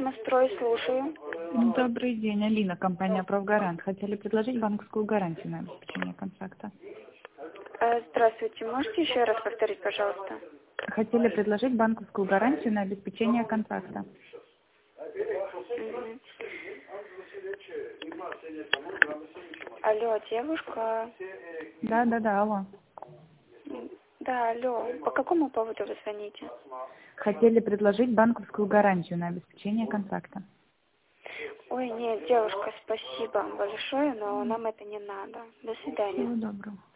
Технострой, слушаю. Добрый день, Алина, компания «Профгарант». Хотели предложить банковскую гарантию на обеспечение контракта. Здравствуйте, можете еще раз повторить, пожалуйста? Хотели предложить банковскую гарантию на обеспечение контракта. Мгм. Алло, девушка. Да, алло. Да, алло. По какому поводу вы звоните? Хотели предложить банковскую гарантию на обеспечение контракта. Ой, нет, девушка, спасибо большое, но нам это не надо. До свидания. Всего доброго.